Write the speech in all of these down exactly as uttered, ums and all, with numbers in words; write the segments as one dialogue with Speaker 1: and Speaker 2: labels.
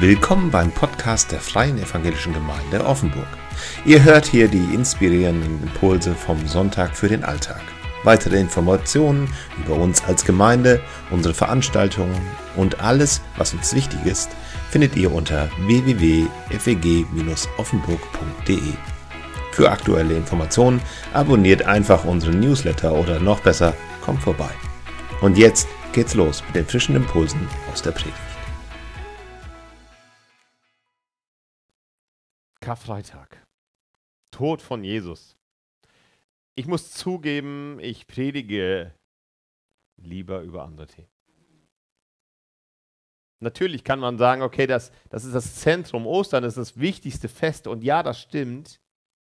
Speaker 1: Willkommen beim Podcast der Freien Evangelischen Gemeinde Offenburg. Ihr hört hier die inspirierenden Impulse vom Sonntag für den Alltag. Weitere Informationen über uns als Gemeinde, unsere Veranstaltungen und alles, was uns wichtig ist, findet ihr unter w w w punkt f e g Bindestrich offenburg punkt d e. Für aktuelle Informationen abonniert einfach unseren Newsletter oder noch besser, kommt vorbei. Und jetzt geht's los mit den frischen Impulsen aus der Predigt.
Speaker 2: Karfreitag. Tod von Jesus. Ich muss zugeben, ich predige lieber über andere Themen. Natürlich kann man sagen, okay, das, das ist das Zentrum, Ostern ist das wichtigste Fest und ja, das stimmt.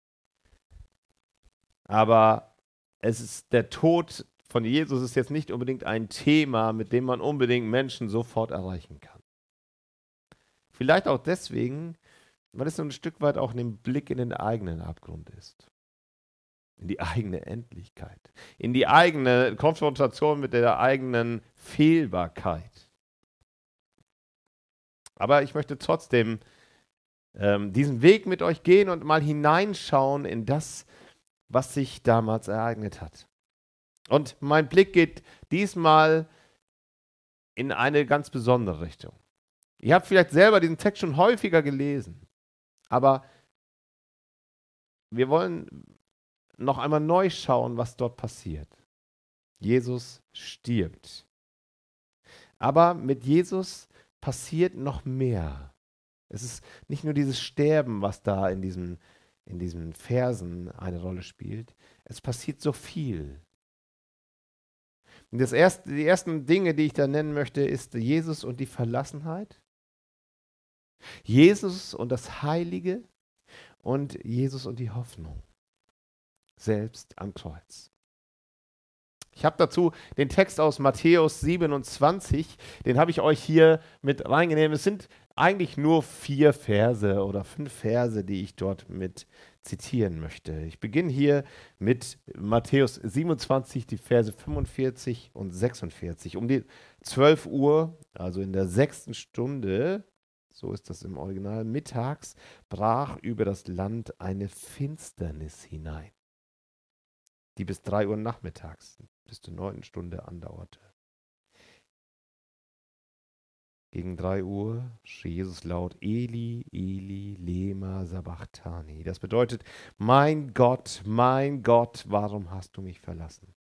Speaker 2: Aber es ist, der Tod von Jesus ist jetzt nicht unbedingt ein Thema, mit dem man unbedingt Menschen sofort erreichen kann. Vielleicht auch deswegen, weil es so ein Stück weit auch ein Blick in den eigenen Abgrund ist. In die eigene Endlichkeit. In die eigene Konfrontation mit der eigenen Fehlbarkeit. Aber ich möchte trotzdem ähm, diesen Weg mit euch gehen und mal hineinschauen in das, was sich damals ereignet hat. Und mein Blick geht diesmal in eine ganz besondere Richtung. Ihr habt vielleicht selber diesen Text schon häufiger gelesen. Aber wir wollen noch einmal neu schauen, was dort passiert. Jesus stirbt. Aber mit Jesus passiert noch mehr. Es ist nicht nur dieses Sterben, was da in diesen, in diesen Versen eine Rolle spielt. Es passiert so viel. Und das erste, die ersten Dinge, die ich da nennen möchte, ist Jesus und die Verlassenheit. Jesus und das Heilige und Jesus und die Hoffnung, selbst am Kreuz. Ich habe dazu den Text aus Matthäus siebenundzwanzig, den habe ich euch hier mit reingenommen. Es sind eigentlich nur vier Verse oder fünf Verse, die ich dort mit zitieren möchte. Ich beginne hier mit Matthäus siebenundzwanzig, die Verse fünfundvierzig und sechsundvierzig. Um die zwölf Uhr, also in der sechsten Stunde, so ist das im Original, mittags brach über das Land eine Finsternis hinein, die bis drei Uhr nachmittags, bis zur neunten Stunde andauerte. Gegen drei Uhr schrie Jesus laut, Eli, Eli, lema sabachthani. Das bedeutet, mein Gott, mein Gott, warum hast du mich verlassen?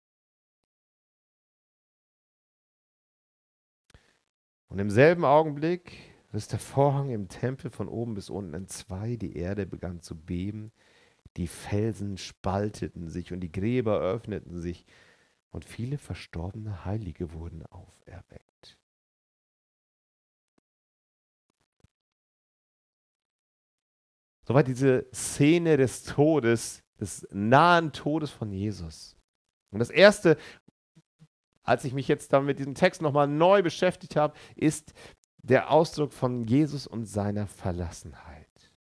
Speaker 2: Und im selben Augenblick riss der Vorhang im Tempel von oben bis unten entzwei, die Erde begann zu beben, die Felsen spalteten sich und die Gräber öffneten sich und viele verstorbene Heilige wurden auferweckt. Soweit diese Szene des Todes, des nahen Todes von Jesus. Und das Erste, als ich mich jetzt dann mit diesem Text nochmal neu beschäftigt habe, ist der Ausdruck von Jesus und seiner Verlassenheit.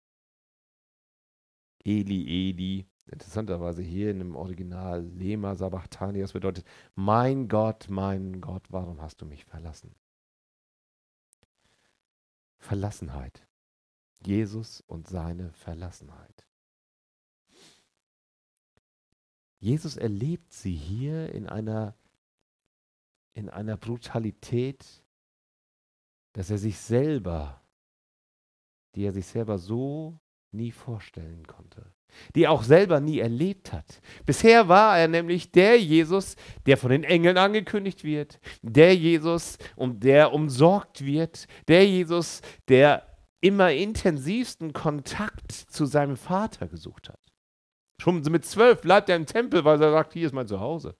Speaker 2: Eli, Eli, interessanterweise hier in dem Original lema sabachthani, das bedeutet, mein Gott, mein Gott, warum hast du mich verlassen? Verlassenheit. Jesus und seine Verlassenheit. Jesus erlebt sie hier in einer, in einer Brutalität, dass er sich selber, die er sich selber so nie vorstellen konnte, die er auch selber nie erlebt hat. Bisher war er nämlich der Jesus, der von den Engeln angekündigt wird, der Jesus, um der umsorgt wird, der Jesus, der immer intensivsten Kontakt zu seinem Vater gesucht hat. Schon mit zwölf bleibt er im Tempel, weil er sagt, hier ist mein Zuhause.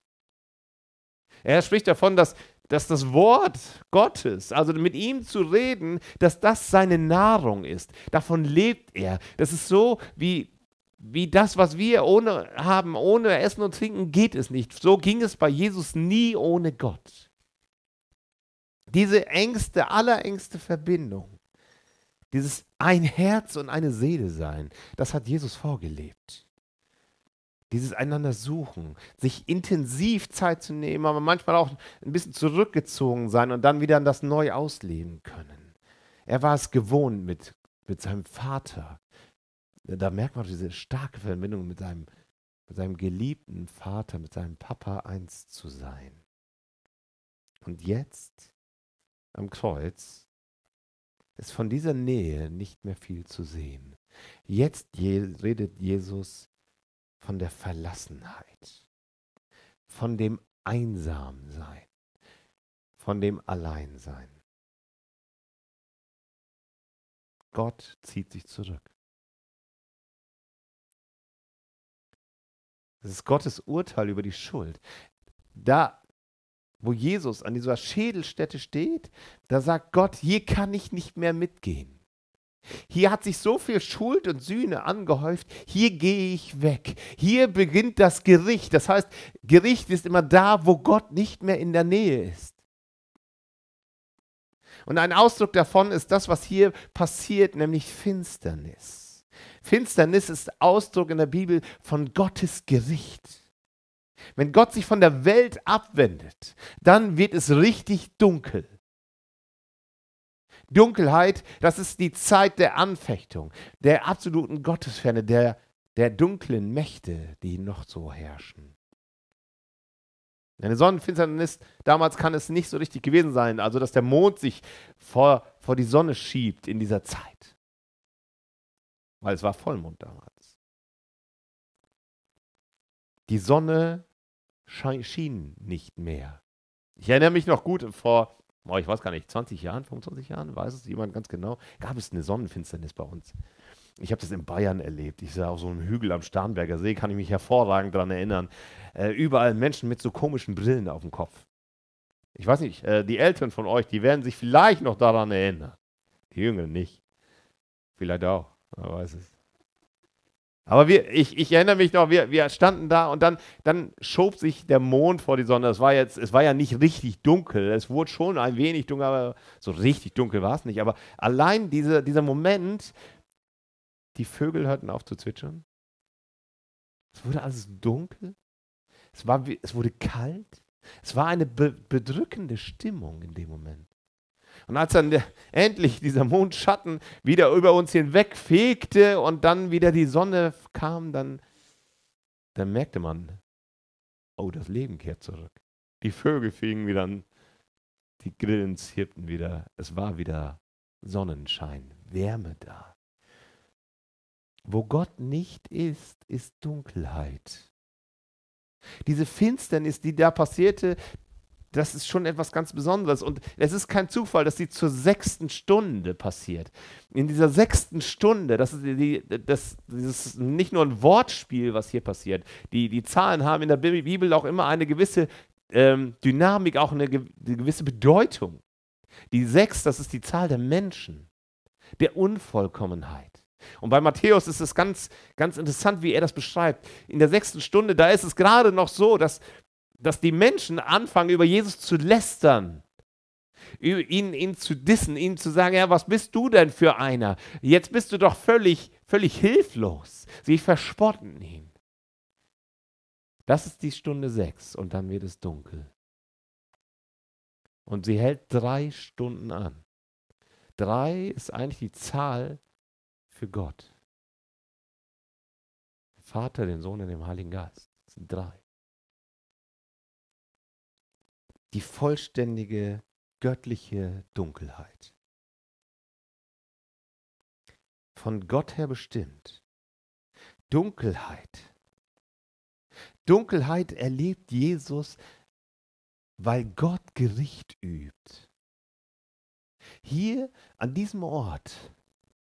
Speaker 2: Er spricht davon, dass dass das Wort Gottes, also mit ihm zu reden, dass das seine Nahrung ist. Davon lebt er. Das ist so wie, wie das, was wir ohne haben, ohne Essen und Trinken geht es nicht. So ging es bei Jesus nie ohne Gott. Diese engste, allerengste Verbindung, dieses ein Herz und eine Seele sein, das hat Jesus vorgelebt. Dieses einander suchen, sich intensiv Zeit zu nehmen, aber manchmal auch ein bisschen zurückgezogen sein und dann wieder das neu ausleben können. Er war es gewohnt, mit, mit seinem Vater, da merkt man diese starke Verbindung mit seinem, mit seinem geliebten Vater, mit seinem Papa eins zu sein. Und jetzt am Kreuz ist von dieser Nähe nicht mehr viel zu sehen. Jetzt je, redet Jesus von der Verlassenheit, von dem Einsamsein, von dem Alleinsein. Gott zieht sich zurück. Das ist Gottes Urteil über die Schuld. Da, wo Jesus an dieser Schädelstätte steht, da sagt Gott, hier kann ich nicht mehr mitgehen. Hier hat sich so viel Schuld und Sühne angehäuft, hier gehe ich weg. Hier beginnt das Gericht. Das heißt, Gericht ist immer da, wo Gott nicht mehr in der Nähe ist. Und ein Ausdruck davon ist das, was hier passiert, nämlich Finsternis. Finsternis ist Ausdruck in der Bibel von Gottes Gericht. Wenn Gott sich von der Welt abwendet, dann wird es richtig dunkel. Dunkelheit, das ist die Zeit der Anfechtung, der absoluten Gottesferne, der, der dunklen Mächte, die noch so herrschen. Eine Sonnenfinsternis, damals kann es nicht so richtig gewesen sein, also dass der Mond sich vor, vor die Sonne schiebt in dieser Zeit. Weil es war Vollmond damals. Die Sonne schien nicht mehr. Ich erinnere mich noch gut, vor, oh, ich weiß gar nicht, zwanzig Jahren, fünfundzwanzig Jahren, weiß es jemand ganz genau, gab es eine Sonnenfinsternis bei uns. Ich habe das in Bayern erlebt. Ich sah auf so einem Hügel am Starnberger See, kann ich mich hervorragend daran erinnern. Äh, überall Menschen mit so komischen Brillen auf dem Kopf. Ich weiß nicht, äh, die Älteren von euch, die werden sich vielleicht noch daran erinnern. Die Jüngeren nicht. Vielleicht auch, wer weiß es. Aber wir, ich, ich erinnere mich noch, wir, wir standen da und dann, dann schob sich der Mond vor die Sonne. Es war, jetzt, es war ja nicht richtig dunkel. Es wurde schon ein wenig dunkel, aber so richtig dunkel war es nicht. Aber allein diese, dieser Moment, die Vögel hörten auf zu zwitschern. Es wurde alles dunkel. Es, war, es wurde kalt. Es war eine be bedrückende Stimmung in dem Moment. Und als dann der, endlich dieser Mondschatten wieder über uns hinweg fegte und dann wieder die Sonne kam, dann, dann merkte man, oh, das Leben kehrt zurück. Die Vögel fingen wieder an, die Grillen zirpten wieder. Es war wieder Sonnenschein, Wärme da. Wo Gott nicht ist, ist Dunkelheit. Diese Finsternis, die da passierte, das ist schon etwas ganz Besonderes. Und es ist kein Zufall, dass sie zur sechsten Stunde passiert. In dieser sechsten Stunde, das ist, die, das, das ist nicht nur ein Wortspiel, was hier passiert. Die, die Zahlen haben in der Bibel auch immer eine gewisse ähm, Dynamik, auch eine, eine gewisse Bedeutung. Die sechs, das ist die Zahl der Menschen, der Unvollkommenheit. Und bei Matthäus ist es ganz, ganz interessant, wie er das beschreibt. In der sechsten Stunde, da ist es gerade noch so, dass, dass die Menschen anfangen, über Jesus zu lästern, ihn, ihn zu dissen, ihm zu sagen, ja, was bist du denn für einer? Jetzt bist du doch völlig, völlig hilflos. Sie verspotten ihn. Das ist die Stunde sechs und dann wird es dunkel. Und sie hält drei Stunden an. Drei ist eigentlich die Zahl für Gott. Der Vater, den Sohn und den Heiligen Geist. Das sind drei. Die vollständige göttliche Dunkelheit. Von Gott her bestimmt. Dunkelheit. Dunkelheit erlebt Jesus, weil Gott Gericht übt. Hier an diesem Ort,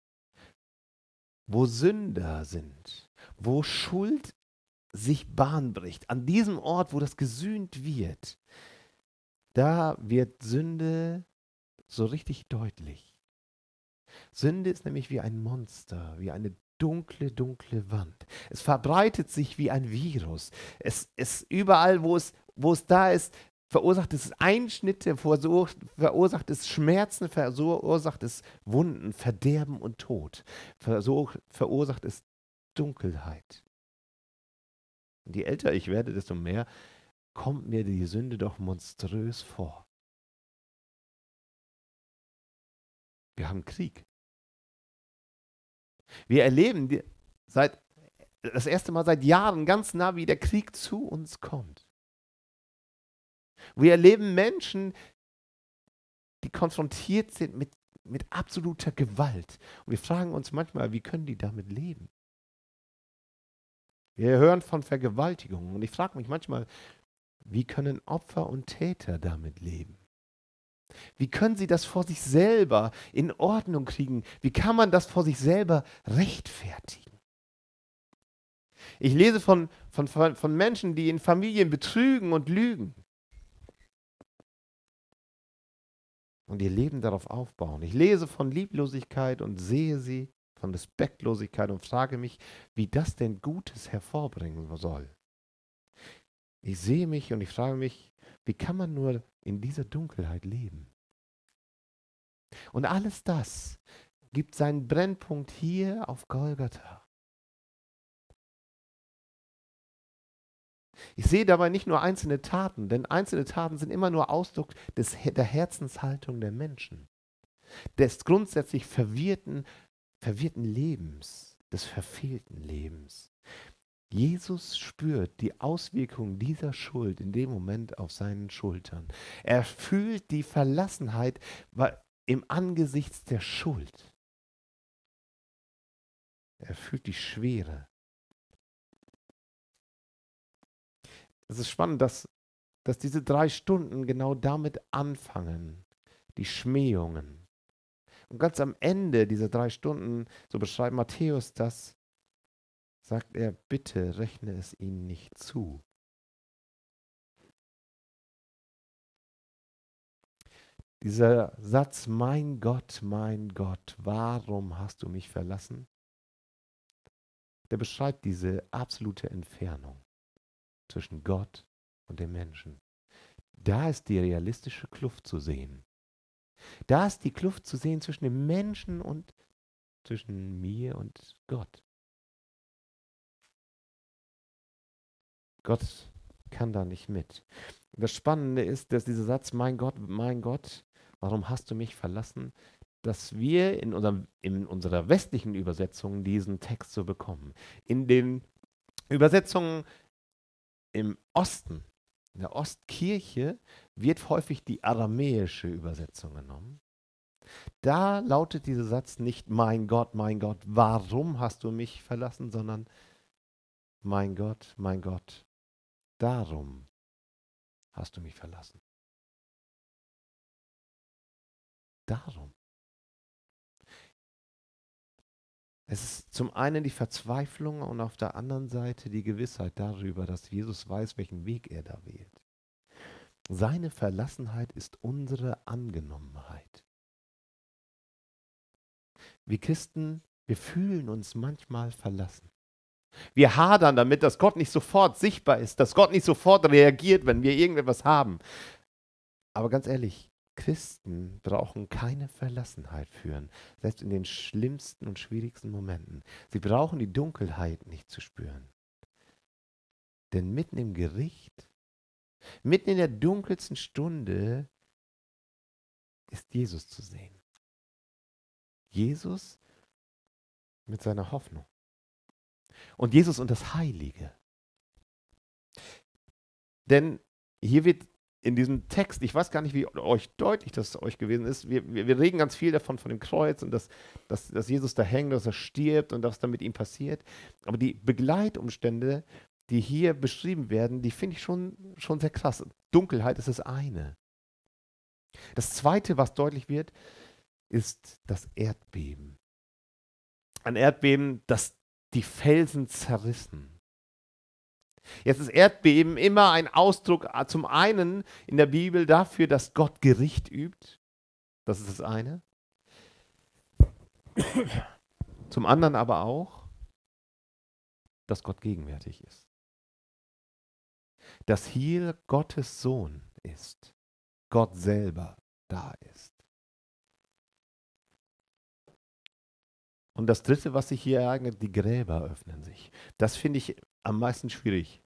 Speaker 2: wo Sünder sind, wo Schuld sich Bahn bricht, an diesem Ort, wo das gesühnt wird, da wird Sünde so richtig deutlich. Sünde ist nämlich wie ein Monster, wie eine dunkle, dunkle Wand. Es verbreitet sich wie ein Virus. Es ist überall, wo es, wo es da ist, verursacht es Einschnitte, verursacht es Schmerzen, verursacht es Wunden, Verderben und Tod. Verursacht es Dunkelheit. Und je älter ich werde, desto mehr kommt mir die Sünde doch monströs vor. Wir haben Krieg. Wir erleben die, seit, das erste Mal seit Jahren ganz nah, wie der Krieg zu uns kommt. Wir erleben Menschen, die konfrontiert sind mit, mit absoluter Gewalt. Und wir fragen uns manchmal, wie können die damit leben? Wir hören von Vergewaltigungen und ich frage mich manchmal, wie können Opfer und Täter damit leben? Wie können sie das vor sich selber in Ordnung kriegen? Wie kann man das vor sich selber rechtfertigen? Ich lese von, von, von Menschen, die in Familien betrügen und lügen und ihr Leben darauf aufbauen. Ich lese von Lieblosigkeit und sehe sie, von Respektlosigkeit und frage mich, wie das denn Gutes hervorbringen soll. Ich sehe mich und ich frage mich, wie kann man nur in dieser Dunkelheit leben? Und alles das gibt seinen Brennpunkt hier auf Golgatha. Ich sehe dabei nicht nur einzelne Taten, denn einzelne Taten sind immer nur Ausdruck des, der Herzenshaltung der Menschen, des grundsätzlich verwirrten, verwirrten Lebens, des verfehlten Lebens. Jesus spürt die Auswirkungen dieser Schuld in dem Moment auf seinen Schultern. Er fühlt die Verlassenheit im Angesicht der Schuld. Er fühlt die Schwere. Es ist spannend, dass, dass diese drei Stunden genau damit anfangen, die Schmähungen. Und ganz am Ende dieser drei Stunden, so beschreibt Matthäus das, sagt er, bitte rechne es ihnen nicht zu. Dieser Satz, mein Gott, mein Gott, warum hast du mich verlassen? Der beschreibt diese absolute Entfernung zwischen Gott und dem Menschen. Da ist die realistische Kluft zu sehen. Da ist die Kluft zu sehen zwischen dem Menschen und zwischen mir und Gott. Gott kann da nicht mit. Das Spannende ist, dass dieser Satz, mein Gott, mein Gott, warum hast du mich verlassen, dass wir in, unserem, in unserer westlichen Übersetzung diesen Text so bekommen. In den Übersetzungen im Osten, in der Ostkirche, wird häufig die aramäische Übersetzung genommen. Da lautet dieser Satz nicht, mein Gott, mein Gott, warum hast du mich verlassen, sondern mein Gott, mein Gott, darum hast du mich verlassen. Darum. Es ist zum einen die Verzweiflung und auf der anderen Seite die Gewissheit darüber, dass Jesus weiß, welchen Weg er da wählt. Seine Verlassenheit ist unsere Angenommenheit. Wir Christen, wir fühlen uns manchmal verlassen. Wir hadern damit, dass Gott nicht sofort sichtbar ist, dass Gott nicht sofort reagiert, wenn wir irgendetwas haben. Aber ganz ehrlich, Christen brauchen keine Verlassenheit führen, selbst in den schlimmsten und schwierigsten Momenten. Sie brauchen die Dunkelheit nicht zu spüren. Denn mitten im Gericht, mitten in der dunkelsten Stunde ist Jesus zu sehen. Jesus mit seiner Hoffnung. Und Jesus und das Heilige. Denn hier wird in diesem Text, ich weiß gar nicht, wie euch deutlich das euch gewesen ist, wir, wir, wir reden ganz viel davon, von dem Kreuz und dass, dass, dass Jesus da hängt, dass er stirbt und was da mit ihm passiert. Aber die Begleitumstände, die hier beschrieben werden, die finde ich schon, schon sehr krass. Dunkelheit ist das eine. Das zweite, was deutlich wird, ist das Erdbeben. Ein Erdbeben, das die Felsen zerrissen. Jetzt ist Erdbeben immer ein Ausdruck zum einen in der Bibel dafür, dass Gott Gericht übt. Das ist das eine. Zum anderen aber auch, dass Gott gegenwärtig ist. Dass hier Gottes Sohn ist. Gott selber da ist. Und das Dritte, was sich hier ereignet, die Gräber öffnen sich. Das finde ich am meisten schwierig.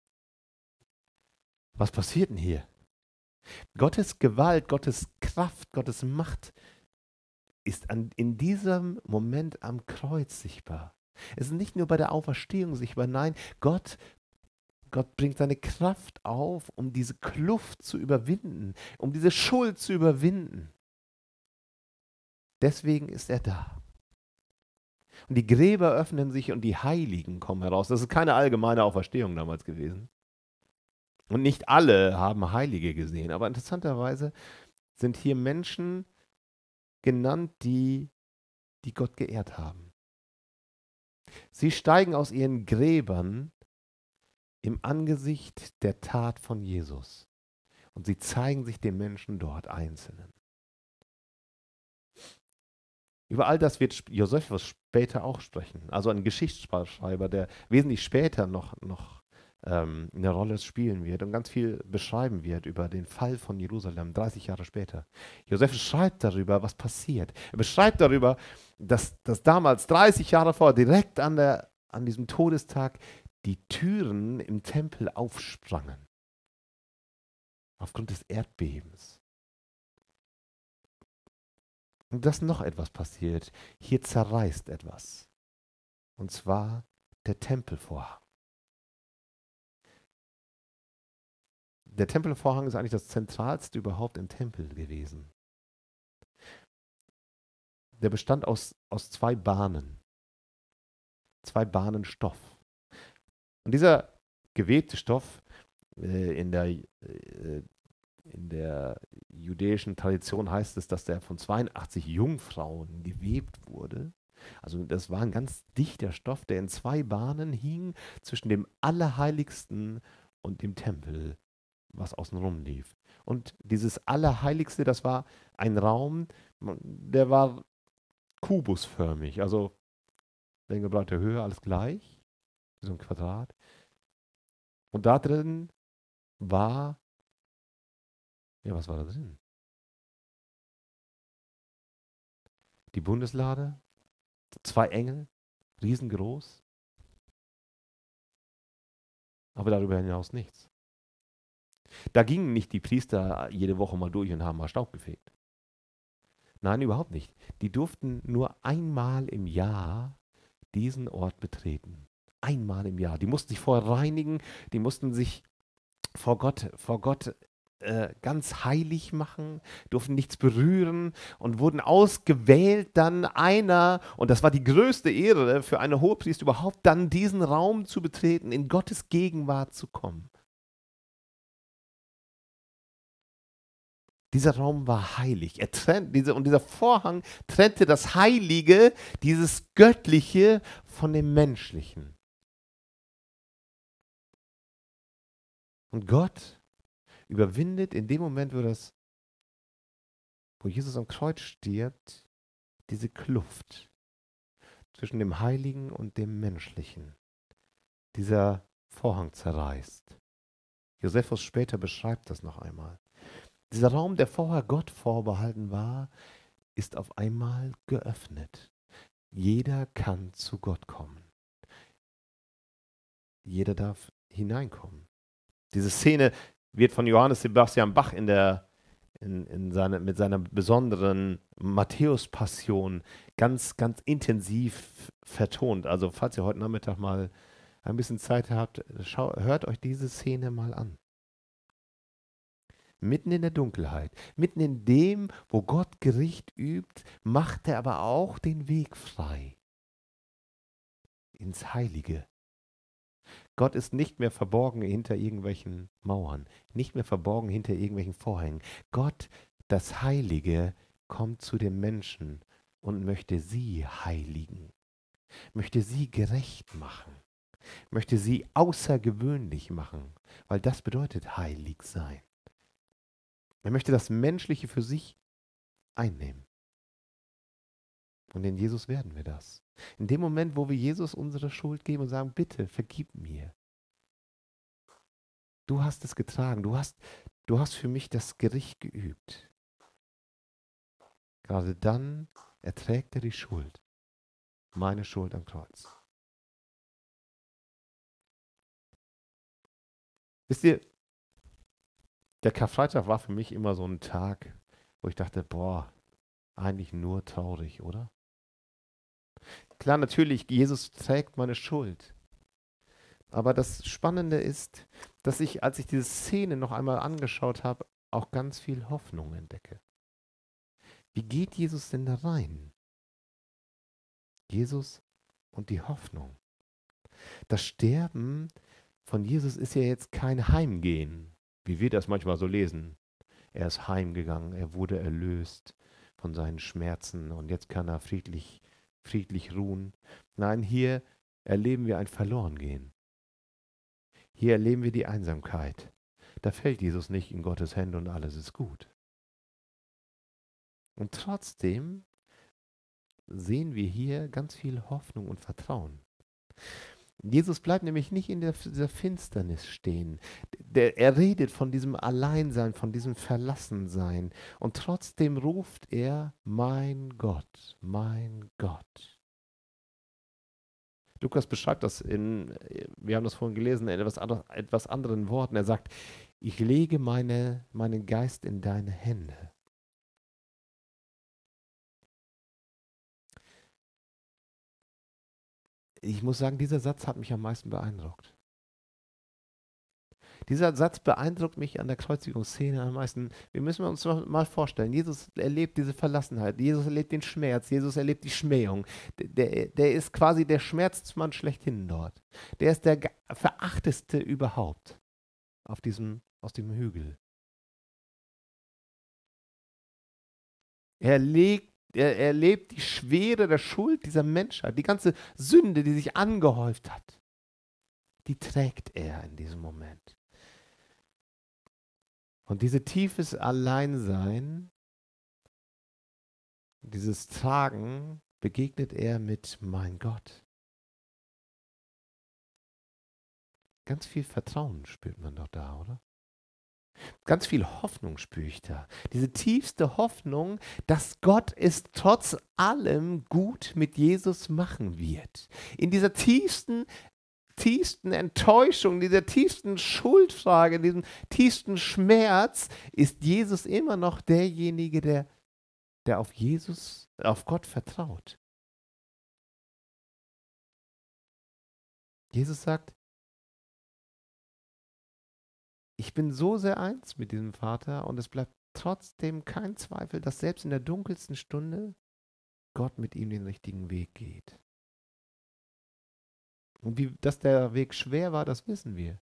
Speaker 2: Was passiert denn hier? Gottes Gewalt, Gottes Kraft, Gottes Macht ist an, in diesem Moment am Kreuz sichtbar. Es ist nicht nur bei der Auferstehung sichtbar, nein, Gott, Gott bringt seine Kraft auf, um diese Kluft zu überwinden, um diese Schuld zu überwinden. Deswegen ist er da. Und die Gräber öffnen sich und die Heiligen kommen heraus. Das ist keine allgemeine Auferstehung damals gewesen. Und nicht alle haben Heilige gesehen. Aber interessanterweise sind hier Menschen genannt, die, die Gott geehrt haben. Sie steigen aus ihren Gräbern im Angesicht der Tat von Jesus. Und sie zeigen sich den Menschen dort Einzelnen. Über all das wird Josephus später auch sprechen. Also ein Geschichtsschreiber, der wesentlich später noch, noch ähm, eine Rolle spielen wird und ganz viel beschreiben wird über den Fall von Jerusalem, dreißig Jahre später. Josephus schreibt darüber, was passiert. Er beschreibt darüber, dass, dass damals, dreißig Jahre vor, direkt an, der, an diesem Todestag, die Türen im Tempel aufsprangen. Aufgrund des Erdbebens. Und dass noch etwas passiert. Hier zerreißt etwas. Und zwar der Tempelvorhang. Der Tempelvorhang ist eigentlich das Zentralste überhaupt im Tempel gewesen. Der bestand aus, aus zwei Bahnen. Zwei Bahnen Stoff. Und dieser gewebte Stoff äh, in der äh, In der jüdischen Tradition heißt es, dass der von zweiundachtzig Jungfrauen gewebt wurde. Also das war ein ganz dichter Stoff, der in zwei Bahnen hing zwischen dem Allerheiligsten und dem Tempel, was außenrum lief. Und dieses Allerheiligste, das war ein Raum, der war kubusförmig, also Länge, Breite, Höhe, alles gleich, so ein Quadrat. Und da drin war Ja, was war da drin? Die Bundeslade, zwei Engel, riesengroß, aber darüber hinaus nichts. Da gingen nicht die Priester jede Woche mal durch und haben mal Staub gefegt. Nein, überhaupt nicht. Die durften nur einmal im Jahr diesen Ort betreten. Einmal im Jahr. Die mussten sich vorher reinigen, die mussten sich vor Gott, vor Gott Äh, ganz heilig machen, durften nichts berühren und wurden ausgewählt, dann einer, und das war die größte Ehre für eine Hohepriester überhaupt, dann diesen Raum zu betreten, in Gottes Gegenwart zu kommen. Dieser Raum war heilig. Er trennt, diese, und dieser Vorhang trennte das Heilige, dieses Göttliche von dem Menschlichen. Und Gott überwindet in dem Moment, wo, das, wo Jesus am Kreuz stirbt, diese Kluft zwischen dem Heiligen und dem Menschlichen. Dieser Vorhang zerreißt. Josephus später beschreibt das noch einmal. Dieser Raum, der vorher Gott vorbehalten war, ist auf einmal geöffnet. Jeder kann zu Gott kommen. Jeder darf hineinkommen. Diese Szene wird von Johannes Sebastian Bach in der, in, in seine, mit seiner besonderen Matthäus-Passion ganz, ganz intensiv vertont. Also falls ihr heute Nachmittag mal ein bisschen Zeit habt, schau, hört euch diese Szene mal an. Mitten in der Dunkelheit, mitten in dem, wo Gott Gericht übt, macht er aber auch den Weg frei ins Heilige. Gott ist nicht mehr verborgen hinter irgendwelchen Mauern, nicht mehr verborgen hinter irgendwelchen Vorhängen. Gott, das Heilige, kommt zu den Menschen und möchte sie heiligen, möchte sie gerecht machen, möchte sie außergewöhnlich machen, weil das bedeutet heilig sein. Er möchte das Menschliche für sich einnehmen. Und in Jesus werden wir das. In dem Moment, wo wir Jesus unsere Schuld geben und sagen, bitte, vergib mir. Du hast es getragen, du hast, du hast für mich das Gericht geübt. Gerade dann erträgt er die Schuld, meine Schuld am Kreuz. Wisst ihr, der Karfreitag war für mich immer so ein Tag, wo ich dachte, boah, eigentlich nur traurig, oder? Klar, natürlich, Jesus trägt meine Schuld. Aber das Spannende ist, dass ich, als ich diese Szene noch einmal angeschaut habe, auch ganz viel Hoffnung entdecke. Wie geht Jesus denn da rein? Jesus und die Hoffnung. Das Sterben von Jesus ist ja jetzt kein Heimgehen, wie wir das manchmal so lesen. Er ist heimgegangen, er wurde erlöst von seinen Schmerzen und jetzt kann er friedlich, friedlich ruhen. Nein, hier erleben wir ein Verlorengehen. Hier erleben wir die Einsamkeit. Da fällt Jesus nicht in Gottes Hände und alles ist gut. Und trotzdem sehen wir hier ganz viel Hoffnung und Vertrauen. Jesus bleibt nämlich nicht in der, dieser Finsternis stehen. Der, er redet von diesem Alleinsein, von diesem Verlassensein. Und trotzdem ruft er, mein Gott, mein Gott. Lukas beschreibt das in, wir haben das vorhin gelesen, in etwas, andre, etwas anderen Worten. Er sagt, ich lege meine, meinen Geist in deine Hände. Ich muss sagen, dieser Satz hat mich am meisten beeindruckt. Dieser Satz beeindruckt mich an der Kreuzigungsszene am meisten. Wir müssen uns mal vorstellen, Jesus erlebt diese Verlassenheit, Jesus erlebt den Schmerz, Jesus erlebt die Schmähung. Der, der ist quasi der Schmerzmann schlechthin dort. Der ist der verachteste überhaupt auf diesem, aus dem Hügel. Er legt Er erlebt die Schwere der Schuld dieser Menschheit, die ganze Sünde, die sich angehäuft hat. Die trägt er in diesem Moment. Und dieses tiefes Alleinsein, dieses Tragen, begegnet er mit mein Gott. Ganz viel Vertrauen spürt man doch da, oder? Ganz viel Hoffnung spüre ich da. Diese tiefste Hoffnung, dass Gott es trotz allem gut mit Jesus machen wird. In dieser tiefsten, tiefsten Enttäuschung, dieser tiefsten Schuldfrage, diesem tiefsten Schmerz, ist Jesus immer noch derjenige, der, der auf Jesus, auf Gott vertraut. Jesus sagt, ich bin so sehr eins mit diesem Vater und es bleibt trotzdem kein Zweifel, dass selbst in der dunkelsten Stunde Gott mit ihm den richtigen Weg geht. Und wie, dass der Weg schwer war, das wissen wir.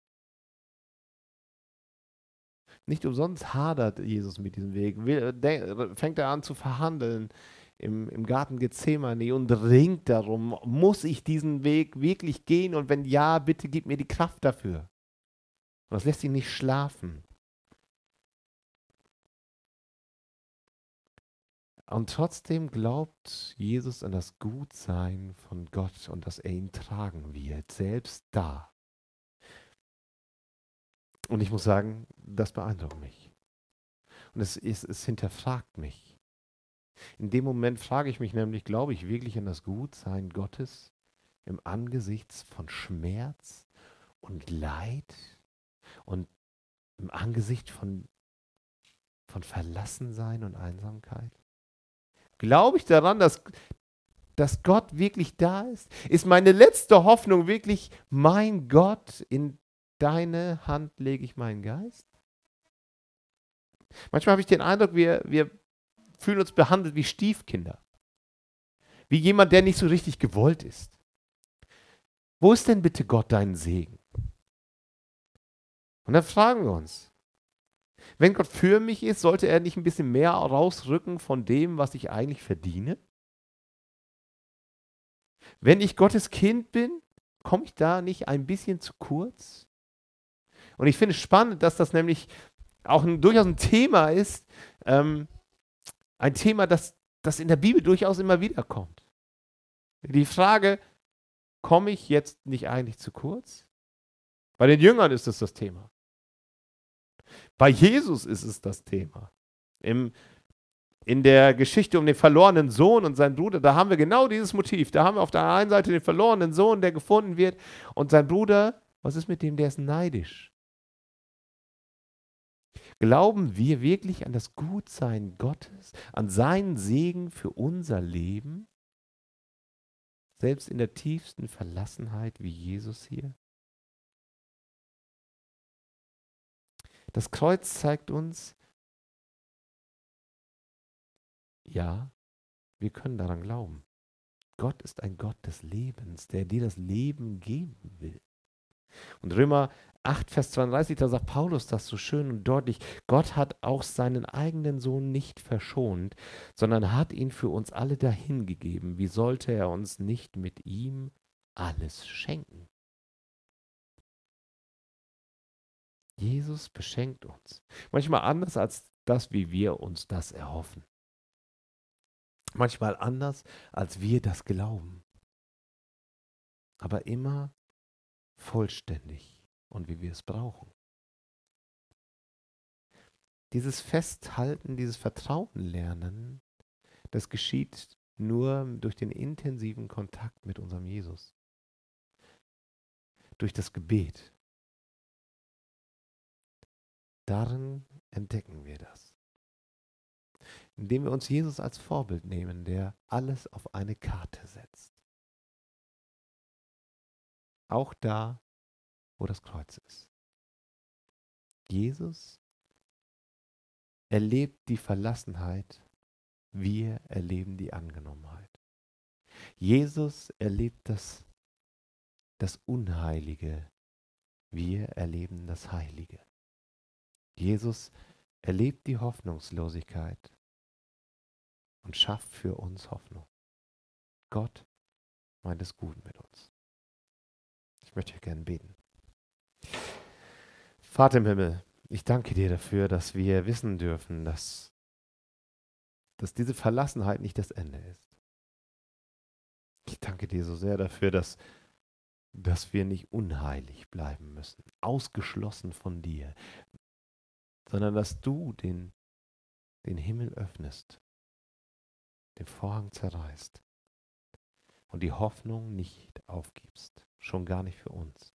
Speaker 2: Nicht umsonst hadert Jesus mit diesem Weg. Fängt er an zu verhandeln im, im Garten Gethsemane und ringt darum, muss ich diesen Weg wirklich gehen und wenn ja, bitte gib mir die Kraft dafür. Und das lässt ihn nicht schlafen. Und trotzdem glaubt Jesus an das Gutsein von Gott und dass er ihn tragen wird, selbst da. Und ich muss sagen, das beeindruckt mich. Und es, es, es hinterfragt mich. In dem Moment frage ich mich nämlich, glaube ich wirklich an das Gutsein Gottes im Angesicht von Schmerz und Leid? Und im Angesicht von, von Verlassensein und Einsamkeit? Glaube ich daran, dass, dass Gott wirklich da ist? Ist meine letzte Hoffnung wirklich, mein Gott, in deine Hand lege ich meinen Geist? Manchmal habe ich den Eindruck, wir, wir fühlen uns behandelt wie Stiefkinder. Wie jemand, der nicht so richtig gewollt ist. Wo ist denn bitte Gott dein Segen? Und dann fragen wir uns, wenn Gott für mich ist, sollte er nicht ein bisschen mehr rausrücken von dem, was ich eigentlich verdiene? Wenn ich Gottes Kind bin, komme ich da nicht ein bisschen zu kurz? Und ich finde es spannend, dass das nämlich auch ein, durchaus ein Thema ist, ähm, ein Thema, das, das in der Bibel durchaus immer wieder kommt. Die Frage, komme ich jetzt nicht eigentlich zu kurz? Bei den Jüngern ist es das Thema. Bei Jesus ist es das Thema. Im, in der Geschichte um den verlorenen Sohn und seinen Bruder, da haben wir genau dieses Motiv. Da haben wir auf der einen Seite den verlorenen Sohn, der gefunden wird, und sein Bruder, was ist mit dem? Der ist neidisch. Glauben wir wirklich an das Gutsein Gottes, an seinen Segen für unser Leben? Selbst in der tiefsten Verlassenheit wie Jesus hier? Das Kreuz zeigt uns, ja, wir können daran glauben. Gott ist ein Gott des Lebens, der dir das Leben geben will. Und Römer acht, Vers zweiunddreißig, da sagt Paulus das so schön und deutlich: Gott hat auch seinen eigenen Sohn nicht verschont, sondern hat ihn für uns alle dahingegeben. Wie sollte er uns nicht mit ihm alles schenken? Jesus beschenkt uns. Manchmal anders als das, wie wir uns das erhoffen. Manchmal anders, als wir das glauben. Aber immer vollständig und wie wir es brauchen. Dieses Festhalten, dieses Vertrauen lernen, das geschieht nur durch den intensiven Kontakt mit unserem Jesus. Durch das Gebet. Darin entdecken wir das. Indem wir uns Jesus als Vorbild nehmen, der alles auf eine Karte setzt. Auch da, wo das Kreuz ist. Jesus erlebt die Verlassenheit, wir erleben die Angenommenheit. Jesus erlebt das, das Unheilige, wir erleben das Heilige. Jesus erlebt die Hoffnungslosigkeit und schafft für uns Hoffnung. Gott meint es gut mit uns. Ich möchte gerne beten. Vater im Himmel, ich danke dir dafür, dass wir wissen dürfen, dass, dass diese Verlassenheit nicht das Ende ist. Ich danke dir so sehr dafür, dass, dass wir nicht unheilig bleiben müssen, ausgeschlossen von dir, sondern dass du den, den Himmel öffnest, den Vorhang zerreißt und die Hoffnung nicht aufgibst, schon gar nicht für uns.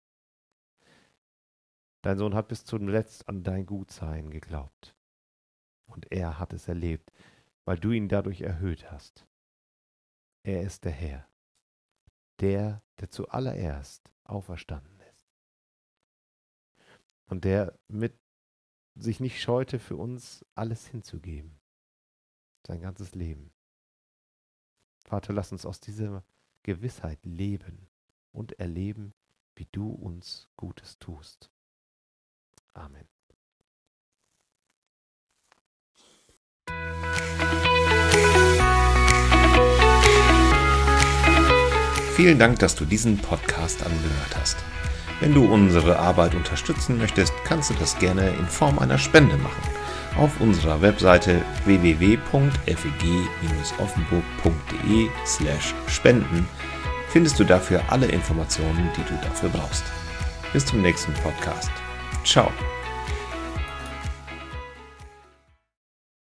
Speaker 2: Dein Sohn hat bis zuletzt an dein Gutsein geglaubt und er hat es erlebt, weil du ihn dadurch erhöht hast. Er ist der Herr, der, der zuallererst auferstanden ist und der mit sich nicht scheute, für uns alles hinzugeben, sein ganzes Leben. Vater, lass uns aus dieser Gewissheit leben und erleben, wie du uns Gutes tust. Amen.
Speaker 1: Vielen Dank, dass du diesen Podcast angehört hast. Wenn du unsere Arbeit unterstützen möchtest, kannst du das gerne in Form einer Spende machen. Auf unserer Webseite w w w punkt f e g bindestrich offenburg punkt d e slash spenden findest du dafür alle Informationen, die du dafür brauchst. Bis zum nächsten Podcast. Ciao.